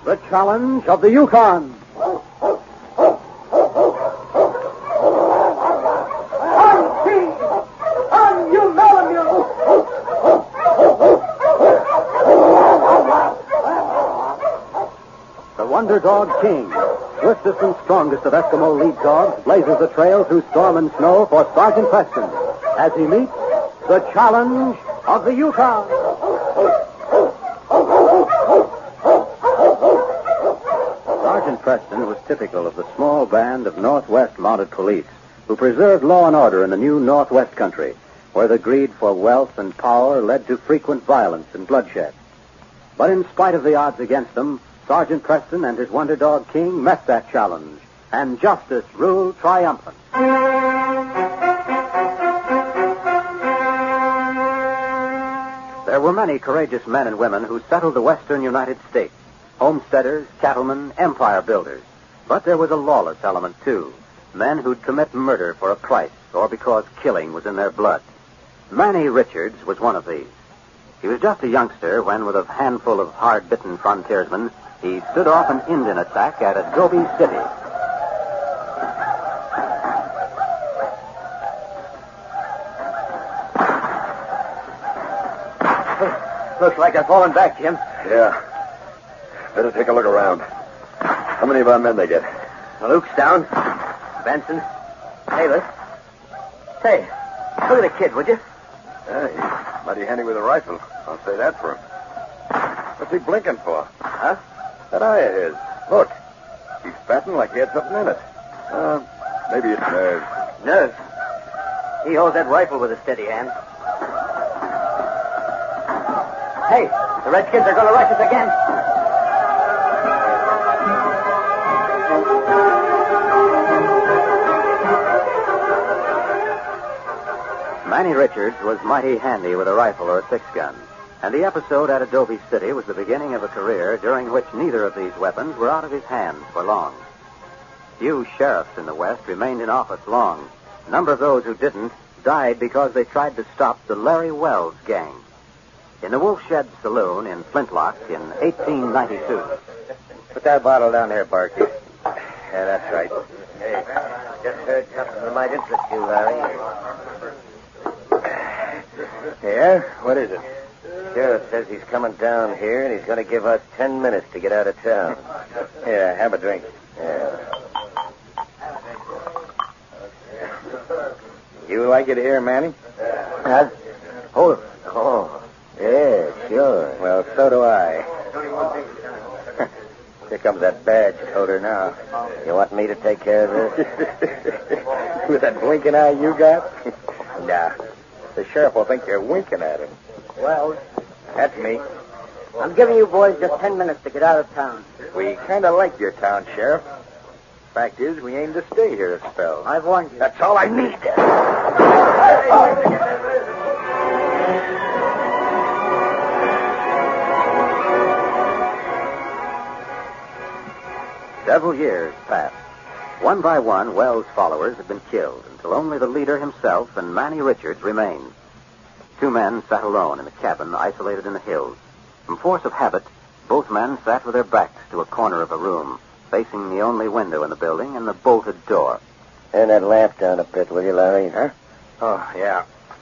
The Challenge of the Yukon. On, King! On, you Malamute! The Wonder Dog King, swiftest and strongest of Eskimo lead dogs, blazes the trail through storm and snow for Sergeant Preston as he meets the Challenge of the Yukon. Sergeant Preston was typical of the small band of Northwest Mounted Police who preserved law and order in the new Northwest country, where the greed for wealth and power led to frequent violence and bloodshed. But in spite of the odds against them, Sergeant Preston and his Wonder Dog King met that challenge, and justice ruled triumphant. There were many courageous men and women who settled the western United States, homesteaders, cattlemen, empire builders. But there was a lawless element, too, men who'd commit murder for a price or because killing was in their blood. Manny Richards was one of these. He was just a youngster when, with a handful of hard-bitten frontiersmen, he stood off an Indian attack at Adobe City. Looks like they're falling back, Jim. Yeah. Better take a look around. How many of our men they get? Luke's down. Benson. Taylor. Say, look at the kid, would you? Yeah, he's mighty handy with a rifle. I'll say that for him. What's he blinking for? Huh? That eye of his. Look. He's batting like he had something in it. Maybe it's nerves. Nerves. He holds that rifle with a steady hand. Hey, the Redskins are going to rush us again. Manny Richards was mighty handy with a rifle or a six-gun, and the episode at Adobe City was the beginning of a career during which neither of these weapons were out of his hands for long. Few sheriffs in the West remained in office long. A number of those who didn't died because they tried to stop the Larry Wells gang. In the Wolfshed Saloon in Flintlock in 1892. Put that bottle down there, Barky. Yeah, that's right. Hey, just heard something that might interest you, Larry. Yeah? What is it? Sheriff says he's coming down here, and he's going to give us 10 minutes to get out of town. Yeah, have a drink. Yeah. You like it here, Manny? Huh? Oh, yeah, sure. Well, so do I. Here comes that badge holder now. You want me to take care of this? With that blinking eye you got? Nah. The sheriff will think you're winking at him. Well, That's me. I'm giving you boys just 10 minutes to get out of town. We kind of like your town, Sheriff. Fact is, we aim to stay here a spell. I've warned you. That's all I need. Several years passed. One by one, Wells' followers had been killed until only the leader himself and Manny Richards remained. Two men sat alone in a cabin isolated in the hills. From force of habit, both men sat with their backs to a corner of a room, facing the only window in the building and the bolted door. Turn that lamp down a bit, will you, Larry? Huh? Oh, yeah.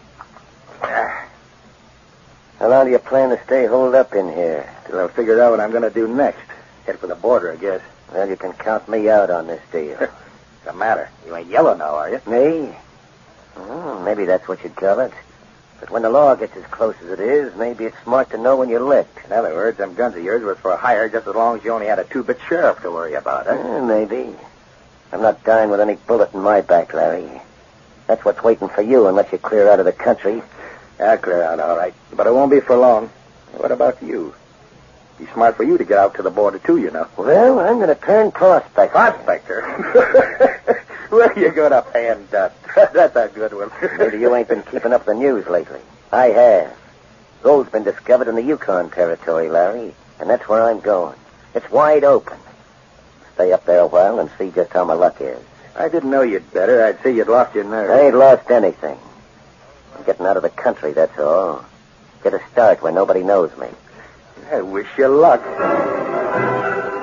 How long do you plan to stay holed up in here? Till I figure out what I'm going to do next. Head for the border, I guess. Well, you can count me out on this deal. What's the matter? You ain't yellow now, are you? Me? Maybe that's what you'd call it. But when the law gets as close as it is, maybe it's smart to know when you're licked. In other words, them guns of yours was for hire just as long as you only had a two-bit sheriff to worry about, huh? Maybe. I'm not dying with any bullet in my back, Larry. That's what's waiting for you unless you clear out of the country. I'll clear out, all right. But it won't be for long. What about you? Be smart for you to get out to the border, too, you know. Well, I'm going to turn prospector. Prospector? Where are you going to pan dust? That's a good one. Maybe you ain't been keeping up the news lately. I have. Gold's been discovered in the Yukon Territory, Larry, and that's where I'm going. It's wide open. Stay up there a while and see just how my luck is. I didn't know you'd better. I'd say you'd lost your nerve. I ain't lost anything. I'm getting out of the country, that's all. Get a start where nobody knows me. I wish you luck.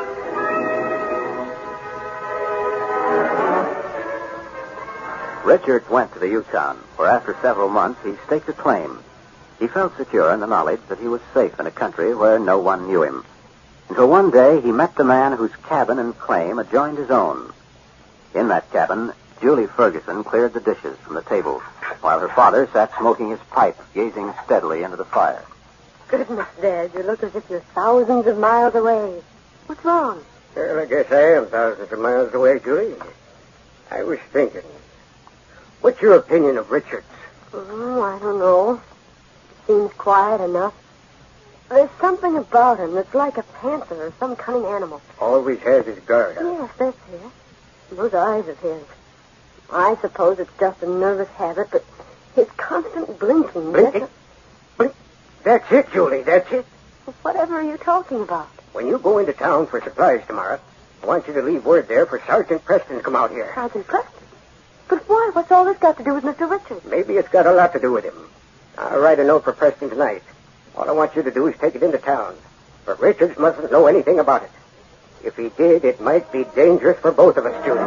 Richards went to the Yukon, where after several months he staked a claim. He felt secure in the knowledge that he was safe in a country where no one knew him. Until one day he met the man whose cabin and claim adjoined his own. In that cabin, Julie Ferguson cleared the dishes from the table, while her father sat smoking his pipe, gazing steadily into the fire. Goodness, Dad, you look as if you're thousands of miles away. What's wrong? Well, I guess I am thousands of miles away, Julie. I was thinking. What's your opinion of Richards? Oh, I don't know. Seems quiet enough. There's something about him that's like a panther or some cunning animal. Always has his guard up. Yes, that's it. Those eyes of his. I suppose it's just a nervous habit, but his constant blinking... Blinking? That's it, Julie, that's it. Whatever are you talking about? When you go into town for supplies tomorrow, I want you to leave word there for Sergeant Preston to come out here. Sergeant Preston? But why? What's all this got to do with Mr. Richards? Maybe it's got a lot to do with him. I'll write a note for Preston tonight. All I want you to do is take it into town. But Richards mustn't know anything about it. If he did, it might be dangerous for both of us, Julie.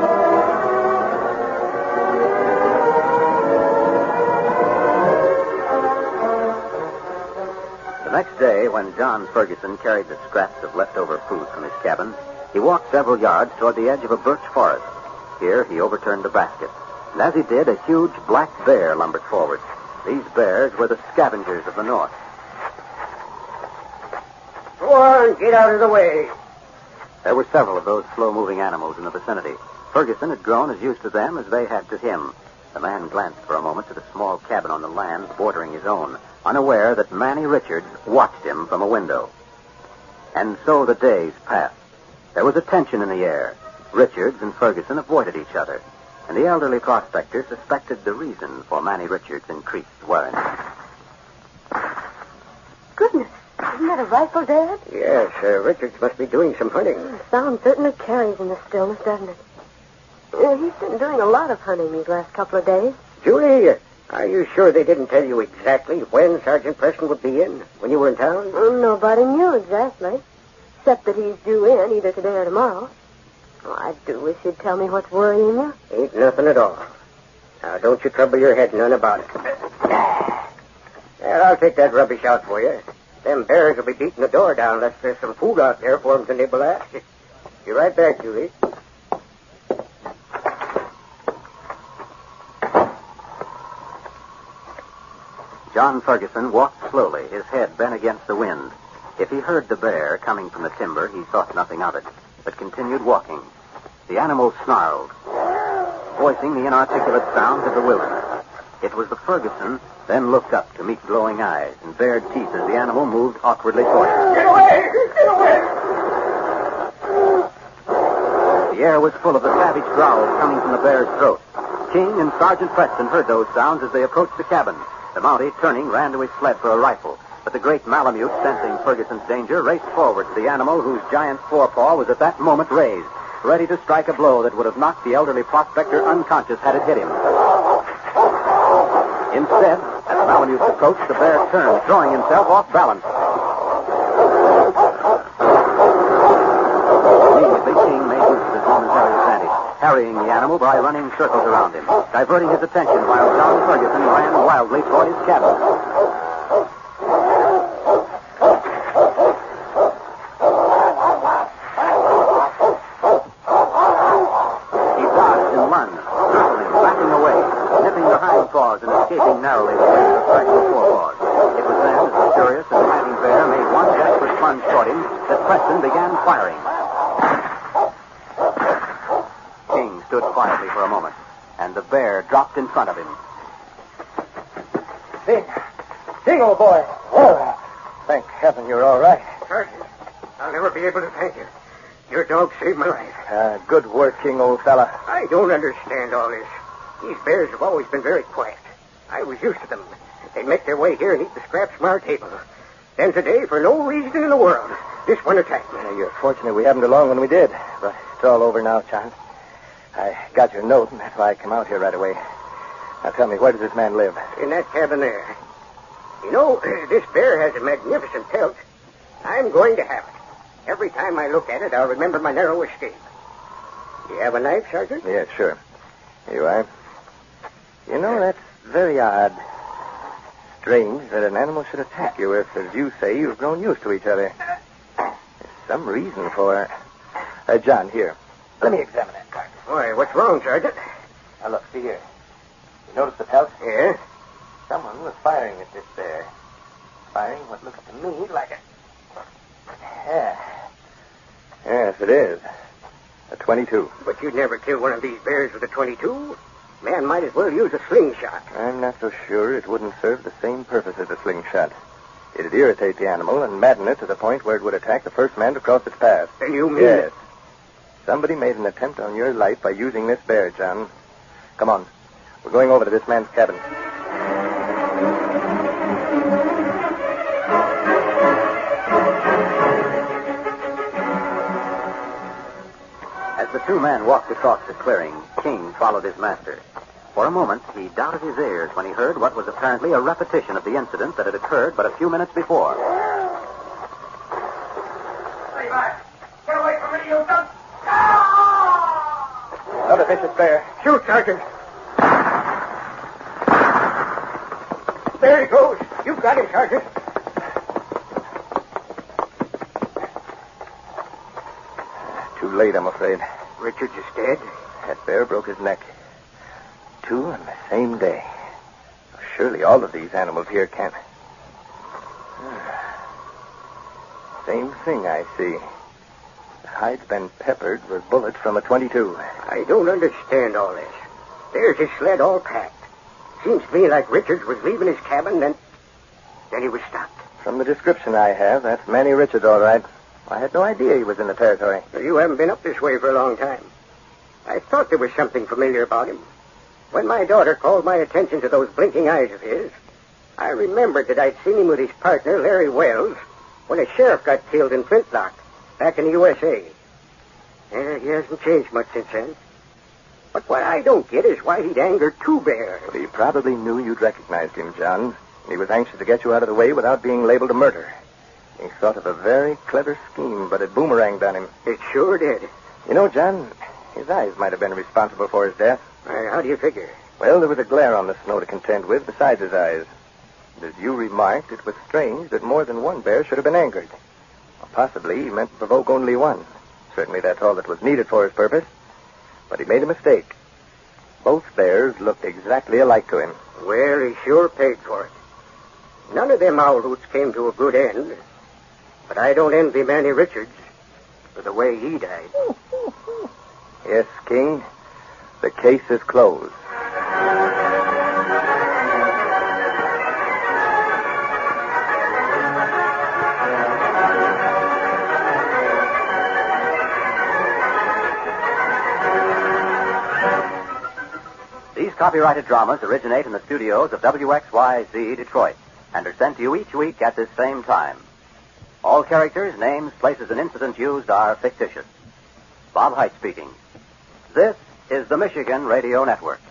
The next day, when John Ferguson carried the scraps of leftover food from his cabin, he walked several yards toward the edge of a birch forest. Here, he overturned a basket. And as he did, a huge black bear lumbered forward. These bears were the scavengers of the North. Go on, get out of the way. There were several of those slow-moving animals in the vicinity. Ferguson had grown as used to them as they had to him. The man glanced for a moment to the small cabin on the land bordering his own, unaware that Manny Richards watched him from a window. And so the days passed. There was a tension in the air. Richards and Ferguson avoided each other, and the elderly prospector suspected the reason for Manny Richards' increased worry. Goodness, isn't that a rifle, Dad? Yes, Richards must be doing some hunting. The sound certainly carries in the stillness, doesn't it? He's been doing a lot of hunting these last couple of days. Julie, are you sure they didn't tell you exactly when Sergeant Preston would be in, when you were in town? Nobody knew exactly, except that he's due in either today or tomorrow. Oh, I do wish you'd tell me what's worrying you. Ain't nothing at all. Now, don't you trouble your head none about it. Well, I'll take that rubbish out for you. Them bears will be beating the door down unless there's some food out there for them to nibble at. Be right back, Julie. John Ferguson walked slowly, his head bent against the wind. If he heard the bear coming from the timber, he thought nothing of it, but continued walking. The animal snarled, voicing the inarticulate sounds of the wilderness. It was the Ferguson, then looked up to meet glowing eyes and bared teeth as the animal moved awkwardly toward him. Get away! Get away! The air was full of the savage growls coming from the bear's throat. King and Sergeant Preston heard those sounds as they approached the cabin. The Mountie, turning, ran to his sled for a rifle. But the great Malamute, sensing Ferguson's danger, raced forward to the animal whose giant forepaw was at that moment raised, ready to strike a blow that would have knocked the elderly prospector unconscious had it hit him. Instead, as Malamute's approached, the bear turned, throwing himself off balance. Immediately, King made use of his momentary advantage, harrying the animal by running circles around him, diverting his attention while John Ferguson ran wildly toward his cabin. He dodged and lunged, circling, backing away, nipping the hind paws and escaping narrowly with the fragile forepaws. It was then, as the curious and panting bear made one desperate plunge toward him, that Preston began firing. King stood quietly for a moment, and the bear dropped in front of him. Sing, old boy. Oh, thank heaven you're all right. Sergeant, I'll never be able to thank you. Your dog saved my life. Good work, King, old fella. I don't understand all this. These bears have always been very quiet. I was used to them. They'd make their way here and eat the scraps from our table. Then today, for no reason in the world, this one attacked me. You're fortunate we happened along when we did. But it's all over now, John. I got your note, and that's why I came out here right away. Now tell me, where does this man live? In that cabin there. You know, this bear has a magnificent pelt. I'm going to have it. Every time I look at it, I'll remember my narrow escape. You have a knife, Sergeant? Yeah, sure. Here you are. You know, that's very odd. Strange that an animal should attack you if, as you say, you've grown used to each other. There's some reason for... John, here. Let me examine that carcass. Why, what's wrong, Sergeant? Now, look, see here. You notice the pelt? Yeah? Someone was firing at this bear. Firing what looks to me like a... Yeah. Yes, it is. A .22. But you'd never kill one of these bears with a .22. Man might as well use a slingshot. I'm not so sure it wouldn't serve the same purpose as a slingshot. It'd irritate the animal and madden it to the point where it would attack the first man to cross its path. Then you mean... Yes. Somebody made an attempt on your life by using this bear, John. Come on. We're going over to this man's cabin. As the two men walked across the clearing, King followed his master. For a moment, he doubted his ears when he heard what was apparently a repetition of the incident that had occurred but a few minutes before. Levi, get away from me, you dump! Another vicious bear. Shoot, Sergeant. There he goes. You've got him, Sergeant. Too late, I'm afraid. Richards is dead. That bear broke his neck. 2 on the same day. Surely all of these animals here can't... Same thing, I see. The hide's been peppered with bullets from a .22. I don't understand all this. There's his sled all packed. Seems to me like Richards was leaving his cabin, then he was stopped. From the description I have, that's Manny Richards, all right. I had no idea he was in the territory. Well, you haven't been up this way for a long time. I thought there was something familiar about him. When my daughter called my attention to those blinking eyes of his, I remembered that I'd seen him with his partner, Larry Wells, when a sheriff got killed in Flintlock, back in the USA. He hasn't changed much since then. But what I don't get is why he'd angered 2 bears. Well, he probably knew you'd recognized him, John. He was anxious to get you out of the way without being labeled a murder. He thought of a very clever scheme, but it boomeranged on him. It sure did. You know, John, his eyes might have been responsible for his death. How do you figure? Well, there was a glare on the snow to contend with besides his eyes. And as you remarked, it was strange that more than one bear should have been angered. Or possibly he meant to provoke only one. Certainly that's all that was needed for his purpose. But he made a mistake. Both bears looked exactly alike to him. Well, he sure paid for it. None of them owl hoots came to a good end. But I don't envy Manny Richards for the way he died. Yes, King. The case is closed. These copyrighted dramas originate in the studios of WXYZ Detroit and are sent to you each week at this same time. All characters, names, places, and incidents used are fictitious. Bob Height speaking. This is the Michigan Radio Network.